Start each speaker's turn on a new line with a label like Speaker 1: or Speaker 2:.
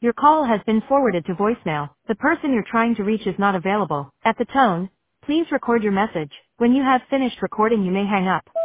Speaker 1: Your call has been forwarded to voicemail. The person you're trying to reach is not available. At the tone, please record your message. When you have finished recording, you may hang up.